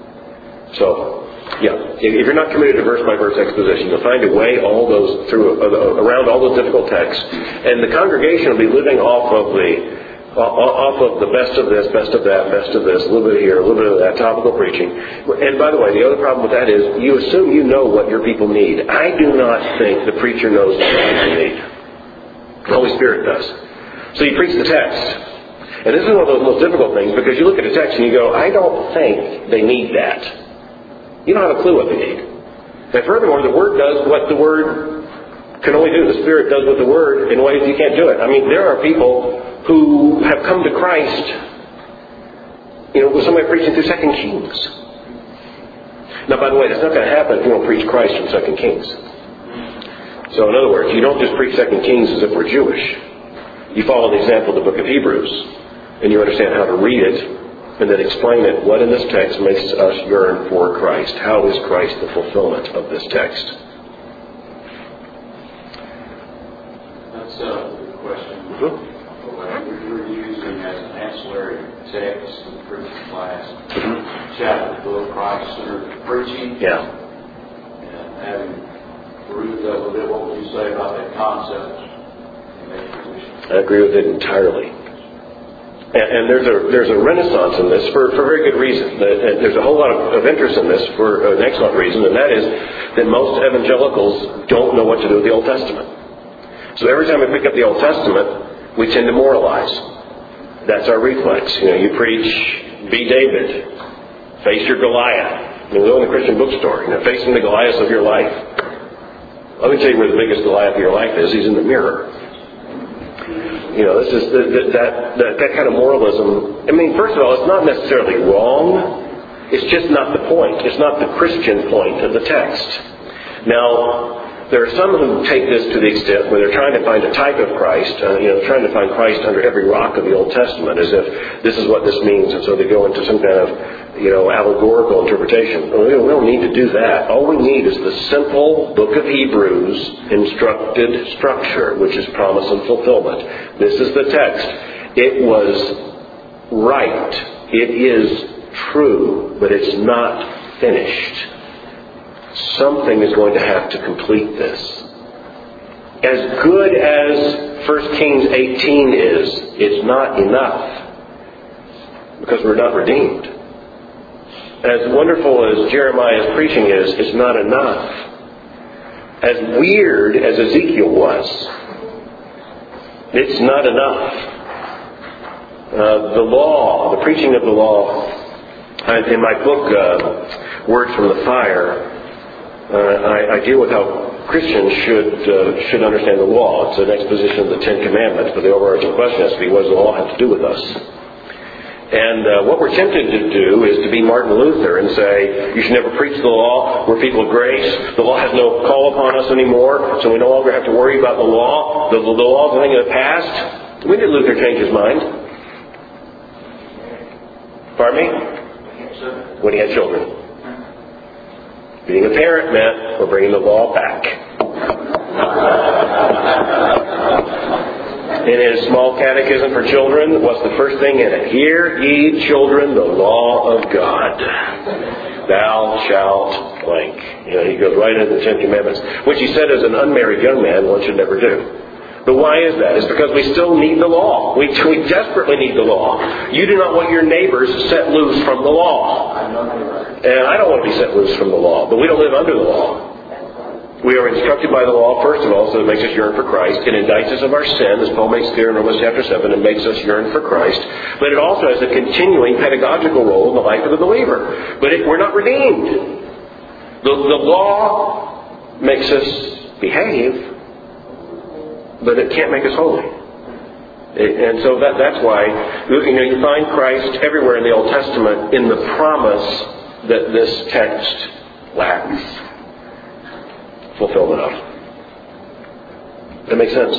So, yeah, if you're not committed to verse-by-verse exposition, you'll find a way all those through uh, around all those difficult texts, and the congregation will be living off of the off of the best of this, best of that, best of this, a little bit here, a little bit of that, topical preaching. And by the way, the other problem with that is you assume you know what your people need. I do not think the preacher knows what the people need. The Holy Spirit does. So you preach the text. And this is one of those most difficult things, because you look at a text and you go, I don't think they need that. You don't have a clue what they need. And furthermore, the Word does what the Word can only do. The Spirit does what the Word in ways you can't do it. I mean, there are people who have come to Christ, you know, with somebody preaching through Second Kings. Now, by the way, that's not going to happen if you don't preach Christ from Second Kings. So, in other words, you don't just preach Second Kings as if we're Jewish. You follow the example of the book of Hebrews, and you understand how to read it, and then explain it. What in this text makes us yearn for Christ? How is Christ the fulfillment of this text? That's a good question. Mm-hmm. We're using as an ancillary text in the preaching class, chapter the book, Christ-centered preaching. Yeah. And having perused that a little bit, what would you say about that concept in that position? I agree with it entirely. And, and there's a there's a renaissance in this for, for very good reason. And there's a whole lot of, of interest in this for an excellent reason, and that is that most evangelicals don't know what to do with the Old Testament. So every time we pick up the Old Testament, we tend to moralize. That's our reflex. You know, you preach, be David, face your Goliath. You know, go in the Christian bookstore, you know, facing the Goliath of your life. Let me tell you where the biggest Goliath of your life is. He's in the mirror. You know, this is that, that that that kind of moralism. I mean, first of all, it's not necessarily wrong. It's just not the point. It's not the Christian point of the text. Now, there are some who take this to the extent where they're trying to find a type of Christ, uh, you know, trying to find Christ under every rock of the Old Testament, as if this is what this means, and so they go into some kind of, you know, allegorical interpretation. Well, we don't, we don't need to do that. All we need is the simple book of Hebrews instructed structure, which is promise and fulfillment. This is the text. It was right. It is true, but it's not finished. Something is going to have to complete this. As good as First Kings eighteen is, it's not enough because we're not redeemed. As wonderful as Jeremiah's preaching is, it's not enough. As weird as Ezekiel was, it's not enough. Uh, the law, the preaching of the law, in my book, uh, Words from the Fire, Uh, I, I deal with how Christians should uh, should understand the law. It's an exposition of the Ten Commandments, but the overarching question has to be, what does the law have to do with us? And uh, what we're tempted to do is to be Martin Luther and say, you should never preach the law. We're people of grace. The law has no call upon us anymore, so we no longer have to worry about the law. The, the, the law is a thing of the past. When did Luther change his mind? Pardon me? When he had children. Being a parent meant we're bringing the law back. In his small catechism for children, what's the first thing in it? Hear ye, children, the law of God. Thou shalt blank. You know, he goes right into the Ten Commandments, which he said as an unmarried young man one should never do. But why is that? It's because we still need the law. We, we desperately need the law. You do not want your neighbors set loose from the law. And I don't want to be set loose from the law. But we don't live under the law. We are instructed by the law, first of all, so it makes us yearn for Christ. It indicts us of our sin, as Paul makes clear in Romans chapter seven, and makes us yearn for Christ. But it also has a continuing pedagogical role in the life of the believer. But it, we're not redeemed. The, the law makes us behave, but it can't make us holy. It, and so that, that's why, you know, you find Christ everywhere in the Old Testament in the promise that this text lacks fulfillment of. That makes sense?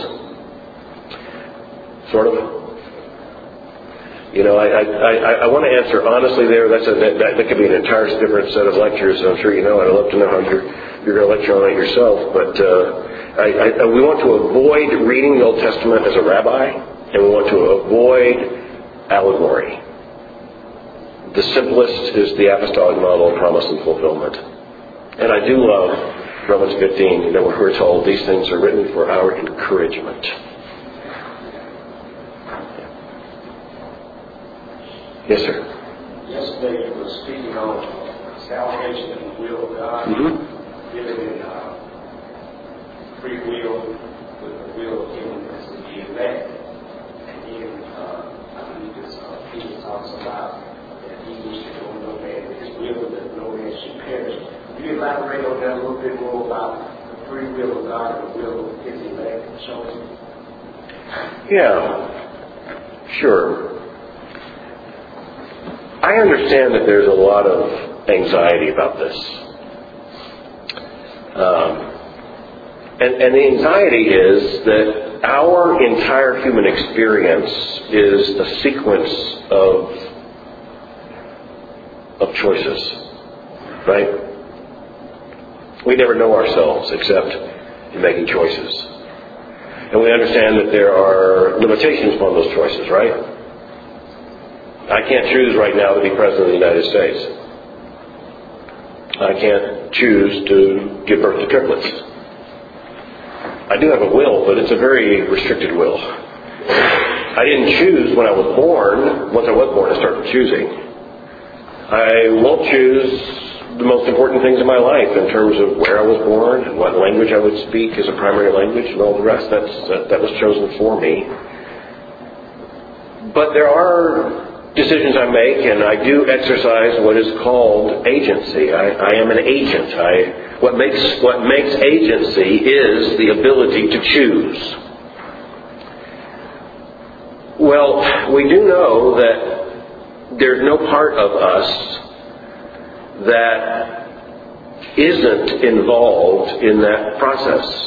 Sort of? You know, I, I, I, I want to answer honestly there. That's a, that, that could be an entire different set of lectures. I'm sure you know. I'd love to know how you're, you're going to lecture on it yourself. But uh, I, I, we want to avoid reading the Old Testament as a rabbi, and we want to avoid allegory. The simplest is the apostolic model of promise and fulfillment. And I do love Romans fifteen, you know, where we're told these things are written for our encouragement. Yes, sir. Yesterday you were speaking on salvation and the will of God, Mm-hmm. given in uh, free will, with the will of Him as the elect. And then uh, I believe this uh, Peter talks about that He should know no man, His will that no man should perish. Can you elaborate on that a little bit more about the free will of God and the will of His elect chosen? Yeah, sure. I understand that there's a lot of anxiety about this. Um, and, and the anxiety is that our entire human experience is a sequence of, of choices, right? We never know ourselves except in making choices. And we understand that there are limitations upon those choices, right? I can't choose right now to be President of the United States. I can't choose to give birth to triplets. I do have a will, but it's a very restricted will. I didn't choose when I was born. Once I was born, I started choosing. I won't choose the most important things in my life in terms of where I was born and what language I would speak as a primary language and all the rest. That's, that, that was chosen for me. But there are decisions I make, and I do exercise what is called agency. I, I am an agent. I, what makes what makes agency is the ability to choose. Well, we do know that there's no part of us that isn't involved in that process.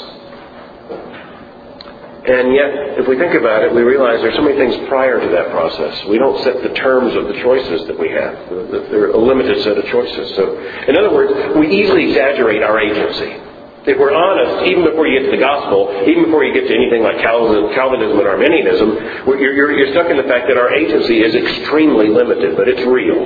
And yet, if we think about it, we realize there's so many things prior to that process. We don't set the terms of the choices that we have. They're a limited set of choices. So, in other words, we easily exaggerate our agency. If we're honest, even before you get to the gospel, even before you get to anything like Calvinism and Arminianism, you're, you're, you're stuck in the fact that our agency is extremely limited, but it's real.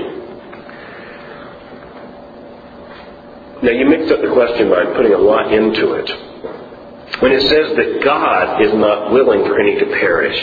Now, you mix up the question by putting a lot into it. When it says that God is not willing for any to perish,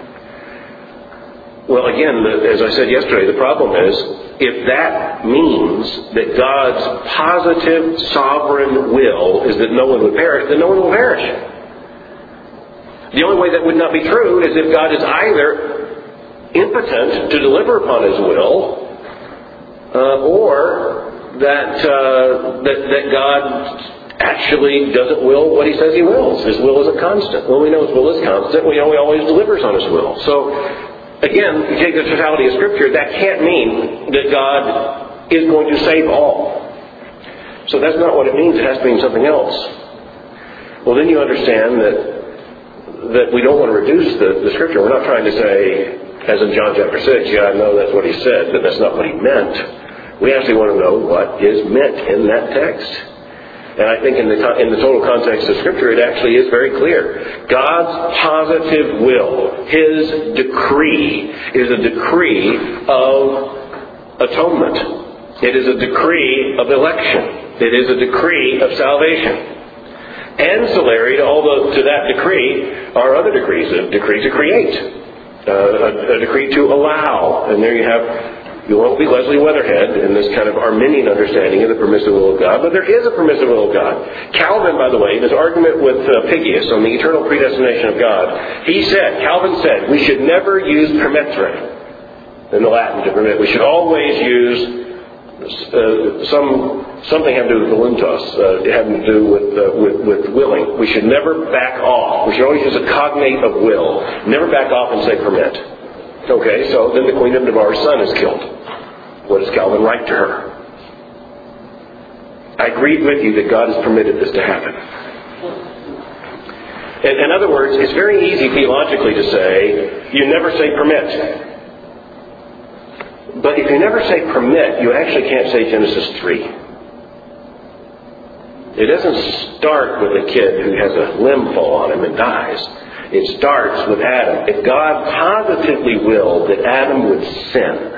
well, again, as I said yesterday, the problem is, if that means that God's positive, sovereign will is that no one would perish, then no one will perish. The only way that would not be true is if God is either impotent to deliver upon His will, uh, or that, uh, that that God actually doesn't will what He says He wills. His will isn't constant. Well, we know His will is constant. We know He always delivers on His will. So, again, you take the totality of Scripture, that can't mean that God is going to save all. So that's not what it means. It has to mean something else. Well, then you understand that that we don't want to reduce the, the Scripture. We're not trying to say, as in John chapter six, yeah, I know that's what He said, but that's not what He meant. We actually want to know what is meant in that text. And I think in the in the total context of Scripture, it actually is very clear. God's positive will, His decree, is a decree of atonement. It is a decree of election. It is a decree of salvation. Ancillary to all the, to that decree are other decrees. A decree to create, uh, a, a decree to allow, and there you have. You won't be Leslie Weatherhead in this kind of Arminian understanding of the permissive will of God, but there is a permissive will of God. Calvin, by the way, in his argument with uh, Piggius on the eternal predestination of God, he said, Calvin said, we should never use permettere in the Latin to permit. We should always use uh, some something having to do with voluntas, uh, having to do with, uh, with with willing. We should never back off. We should always use a cognate of will. Never back off and say permit. Okay, so then the Queen of Navarre's son is killed. What does Calvin write to her? I agreed with you that God has permitted this to happen. In, in other words, it's very easy theologically to say, you never say permit. But if you never say permit, you actually can't say Genesis three. It doesn't start with a kid who has a limb fall on him and dies. It starts with Adam. If God positively willed that Adam would sin,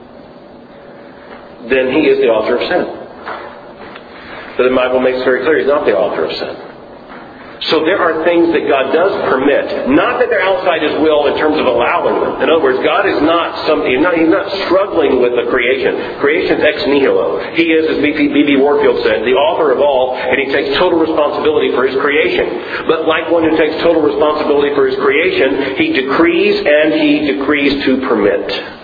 then He is the author of sin. But the Bible makes very clear He's not the author of sin. So there are things that God does permit, not that they're outside His will in terms of allowing them. In other words, God is not some, he's, not, he's not struggling with the creation. Creation's ex nihilo. He is, as B B Warfield said, the author of all, and He takes total responsibility for His creation. But like one who takes total responsibility for His creation, He decrees and He decrees to permit.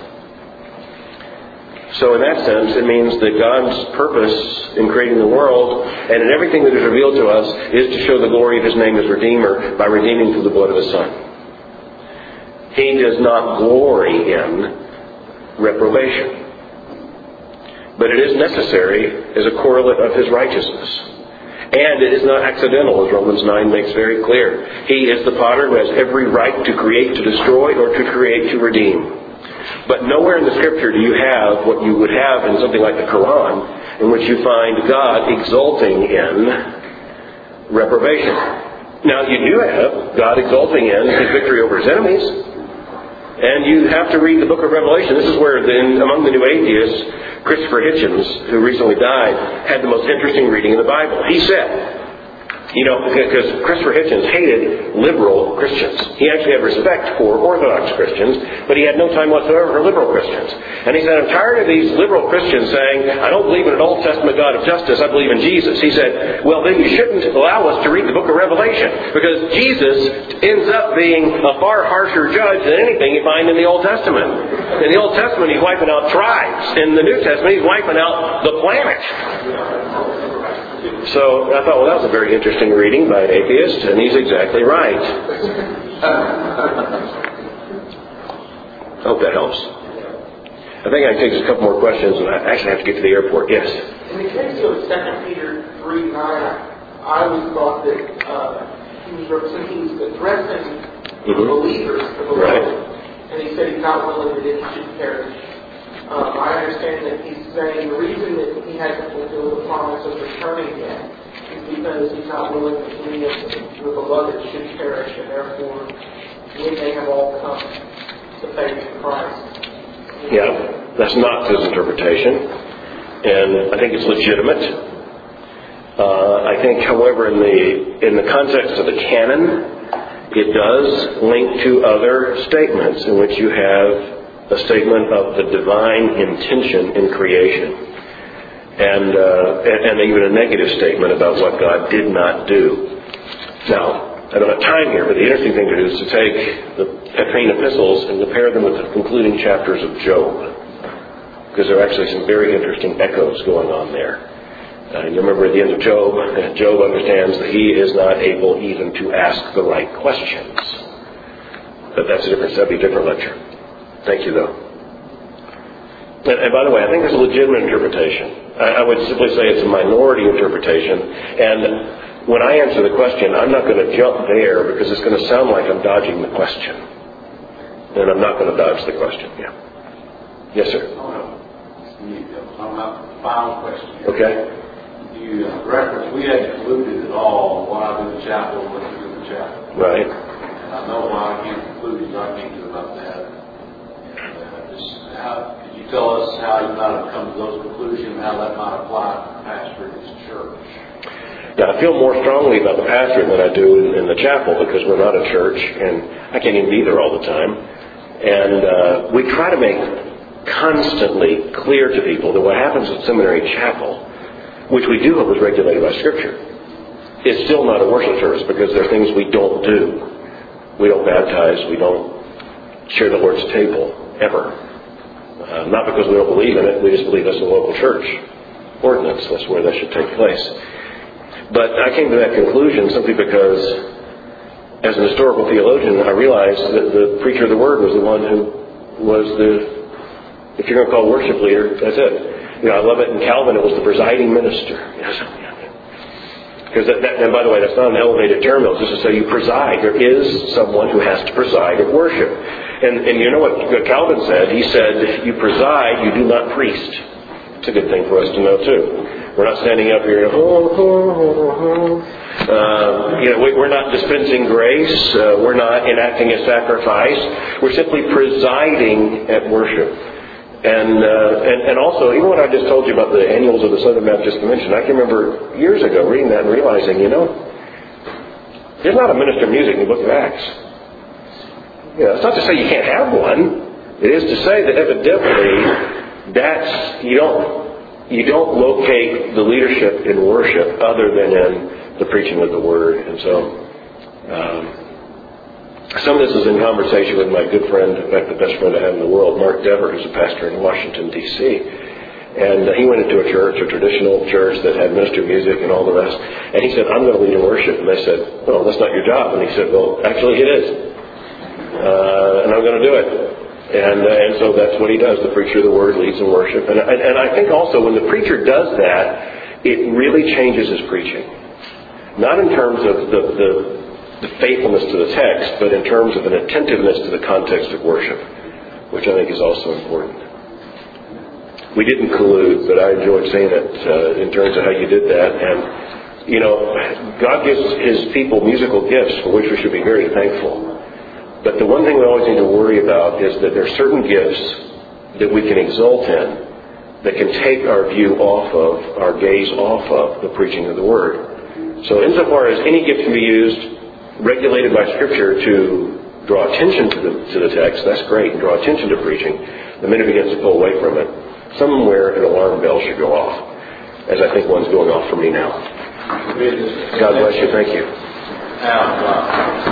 So in that sense, it means that God's purpose in creating the world and in everything that is revealed to us is to show the glory of His name as Redeemer by redeeming through the blood of His Son. He does not glory in reprobation. But it is necessary as a correlate of His righteousness. And it is not accidental, as Romans nine makes very clear. He is the potter who has every right to create, to destroy, or to create, to redeem. But nowhere in the Scripture do you have what you would have in something like the Quran, in which you find God exulting in reprobation. Now, you do have God exulting in His victory over His enemies. And you have to read the book of Revelation. This is where, the, among the new atheists, Christopher Hitchens, who recently died, had the most interesting reading in the Bible. He said, you know, because Christopher Hitchens hated liberal Christians. He actually had respect for Orthodox Christians, but he had no time whatsoever for liberal Christians. And he said, I'm tired of these liberal Christians saying, I don't believe in an Old Testament God of justice, I believe in Jesus. He said, well, then you shouldn't allow us to read the book of Revelation, because Jesus ends up being a far harsher judge than anything you find in the Old Testament. In the Old Testament, He's wiping out tribes. In the New Testament, He's wiping out the planet. So I thought, well, that was a very interesting reading by an atheist, and he's exactly right. hope that helps. I think I can take just a couple more questions, and I actually have to get to the airport. Yes? In the case of Second Peter three nine, I always thought that uh, he was representing, he was addressing mm-hmm. the believers of the right. world. And he said he's not willing that any should perish. Um, I understand that he's saying the reason that he hasn't fulfilled the promise of returning yet is because he's not willing that any of the, the beloved should perish, and therefore, when they have all come to faith in Christ. Yeah, that's not his interpretation, and I think it's legitimate. Uh, I think, however, in the in the context of the canon, it does link to other statements in which you have a statement of the divine intention in creation, and, uh, and and even a negative statement about what God did not do. Now, I don't have time here, but the interesting thing to do is to take the Petrine epistles and compare them with the concluding chapters of Job, because there are actually some very interesting echoes going on there. Uh, you remember at the end of Job, Job understands that he is not able even to ask the right questions. But that's a different subject, different lecture. Thank you, though. And, and by the way, I think it's a legitimate interpretation. I, I would simply say it's a minority interpretation. And when I answer the question, I'm not going to jump there because it's going to sound like I'm dodging the question. And I'm not going to dodge the question. Yeah. Yes, sir. Oh, no. On my final question. Okay. You reference we hadn't concluded at all what I do in the chapel, what you do in the chapel. Right. And I know why I can't conclude, so I can't do about that. Uh, just how, could you tell us how you might have come to those conclusions, how that might apply to the pastor in this church? Now, I feel more strongly about the pastor than I do in, in the chapel because we're not a church, and I can't even be there all the time. And uh, we try to make constantly clear to people that what happens at Seminary Chapel, which we do hope is regulated by Scripture, is still not a worship service because there are things we don't do. We don't baptize. We don't share the Lord's table, ever. Uh, not because we don't believe in it. We just believe that's a local church ordinance. That's where that should take place. But I came to that conclusion simply because, as an historical theologian, I realized that the preacher of the Word was the one who was the, if you're going to call worship leader, that's it. You know, I love it in Calvin, it was the presiding minister. Because that, that, and by the way, that's not an elevated term, it's just to say you preside. There is someone who has to preside at worship. And, and you know what Calvin said? He said, you preside, you do not priest. It's a good thing for us to know, too. We're not standing up here, oh, oh, oh, oh. Uh, you know, we, we're not dispensing grace. Uh, we're not enacting a sacrifice. We're simply presiding at worship. And, uh, and and also, even what I just told you about the annuals of the Southern Baptist Convention, I can remember years ago reading that and realizing, you know, there's not a minister of music in the book of Acts. You know, it's not to say you can't have one. It is to say that evidently that's you don't you don't locate the leadership in worship other than in the preaching of the Word. And so, um, some of this is in conversation with my good friend, in fact, the best friend I have in the world, Mark Dever, who's a pastor in Washington, D C And uh, he went into a church, a traditional church that had minister music and all the rest. And he said, I'm going to lead in worship. And they said, well, that's not your job. And he said, well, actually it is. Uh, and I'm going to do it. And uh, and so that's what he does. The preacher of the Word leads in worship. And, and, and I think also when the preacher does that, it really changes his preaching. Not in terms of the... the the faithfulness to the text, but in terms of an attentiveness to the context of worship, which I think is also important. We didn't collude, but I enjoyed saying it uh, in terms of how you did that. And, you know, God gives His people musical gifts for which we should be very thankful. But the one thing we always need to worry about is that there are certain gifts that we can exult in that can take our view off of, our gaze off of the preaching of the Word. So insofar as any gift can be used regulated by Scripture to draw attention to the to the text, that's great, and draw attention to preaching. The minute it begins to pull away from it, somewhere an alarm bell should go off, as I think one's going off for me now. God bless you. Thank you. Now, uh,